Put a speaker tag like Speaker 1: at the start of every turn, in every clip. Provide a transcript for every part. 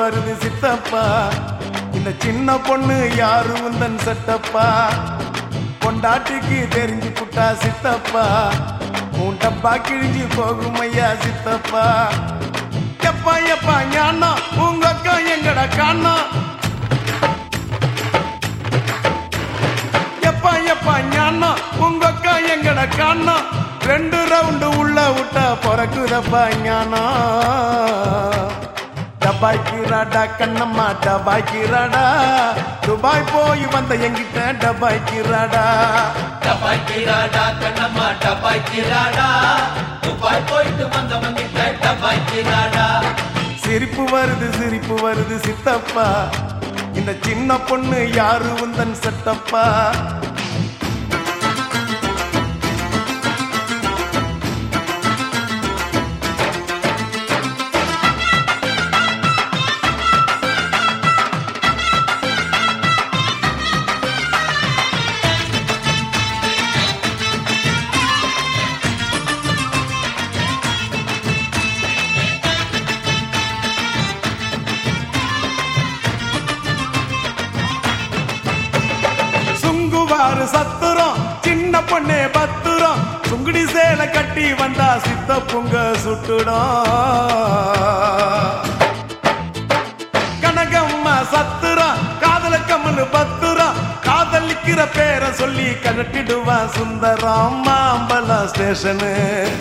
Speaker 1: வருது சித்தப்பா, இந்த சின்ன பொண்ணு யாரு உந்தன் சட்டப்பா, பொண்டாட்டிக்கு தெரிஞ்சு புட்டா சித்தப்பா, உன் டப்பா கிழிஞ்சு போகும் ஐயா சித்தப்பா. எப்பா எப்பா ஞானா உங்க அக்கா எங்கட காணா, எப்பா எப்பா ஞானா உங்க அக்கா எங்கட காணா, 2 ரவுண்டு உள்ள விட்டா பிறக்குதப்பா ஞானா. டபாய்க்கிறாடா கண்ணம்மா டபாய்க்கிறாடா, துபாய் போய் வந்த எங்கிட்ட டபாய்க்கிறாடா.
Speaker 2: டபாய்க்கிறாடா கண்ணம்மா டபாய்க்கிறாடா, துபாய் போயிட்டு வந்தவங்கிட்ட டபாய்க்கிறாடா.
Speaker 1: சிரிப்பு வருது சித்தப்பா, இந்த சின்ன பொண்ணு யாரு உந்தன் சட்டப்பா. சத்துரம் சின்ன பொண்ணே பத்துரம், சுங்குடி சேலை கட்டி வந்தா சித்த பொங்க சுட்டுடும். கனகம்மா சத்துரம் காதல கம்மனு பத்துரம், காதலிக்கிற பேரை சொல்லி கழட்டிடுவான் Sundaram. Mambalam station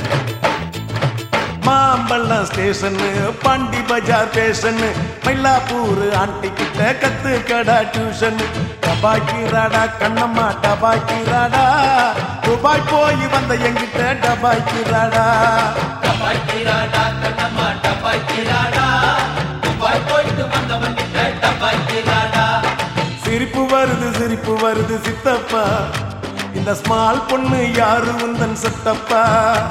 Speaker 1: Mambalam station, Pandy Bazaar fashion, Mylapore aunty கிட்ட கத்து கடா டியூஷன். டபாய்க்கிறாடா கண்ணம்மா டபாய்க்கிறாடா, துபாய் போய் வந்த எங்கிட்ட டபாய்க்கிறாடா.
Speaker 2: டபாய்க்கிறாடா கண்ணம்மா டபாய்க்கிறாடா, துபாய் போயிட்டு வந்தவங்கிட்ட டபாய்க்கிறாடா.
Speaker 1: சிரிப்பு வருது சித்தப்பா, இந்த ஸ்மால் பொண்ணு யாரு உந்தன் சட்டப்பா.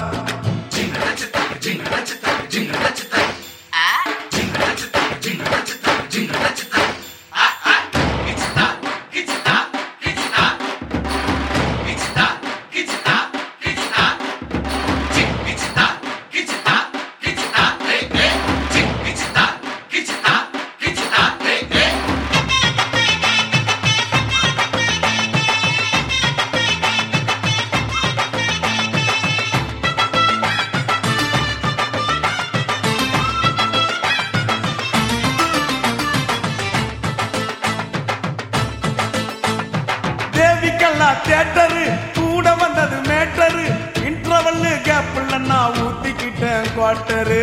Speaker 1: தியேட்டரு கூட வந்தது மேட்டரு, இன்டர்வல் கேப்ல நான் ஊத்திக்கிட்டேன் குவார்டரு.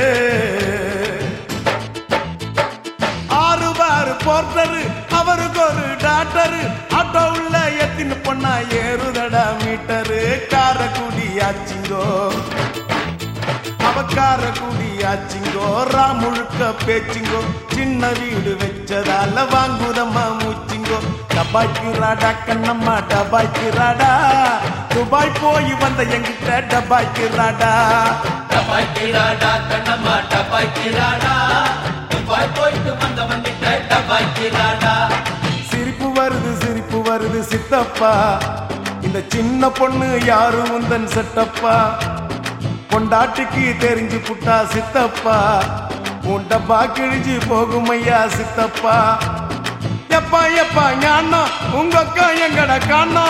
Speaker 1: 6 பார் போர்ட்டரு அவருக்கு ஒரு டாக்டரு, ஆட்டோ உள்ள எத்தின்னு பொண்ணா ஏறுதடா மீட்டரு. காரக்குடி ஆச்சிங்கோ அவக்கார கூடி ஆச்சிங்கோ, ராமுழுக்க பேச்சிங்கோ, சின்ன வீடு வச்சதால வாங்குதம்மா மூச்சிங்கோ. டபாய்க்கிறாடா கண்ணம்மா டபாய்க்கிறாடா, துபாய் போய் வந்த எங்கிட்ட டபாய்க்கிறாடா.
Speaker 2: டபாய்க்கிறாடா கண்ணம்மா டபாய்க்கிறாடா, துபாய் போயிட்டு வந்தவங்கிட்ட டபாய்க்கிறாடா.
Speaker 1: சிரிப்பு வருது சித்தப்பா, இந்த சின்ன பொண்ணு யாரு உந்தன் சட்டப்பா, பொண்டாட்டிக்கு தெரிஞ்சு புட்டா சித்தப்பா, உன் டப்பா கிழிஞ்சு போகும் ஐயா சித்தப்பா. எப்பா எப்பா ஞானா உங்க அக்கா எங்கட காணா,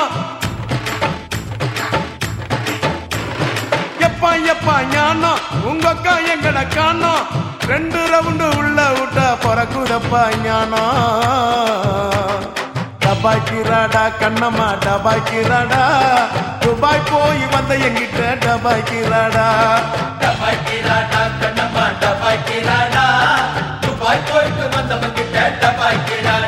Speaker 1: எப்பா எப்பா ஞானா உங்க அக்கா எங்கட காணா, 2 ரவுண்டு உள்ள விட்டா பிறக்குதப்பா ஞானா. டபாய்க்கிறாடா கண்ணம்மா டபாய்க்கிறாடா, துபாய் போய் வந்த எங்கிட்ட டபாய்க்கிறாடா.
Speaker 2: டபாய்க்கிறாடா கண்ணம்மா டபாய்க்கிறாடா, துபாய் போயிட்டு வந்தவங்கிட்ட டபாய்க்கிறாடா.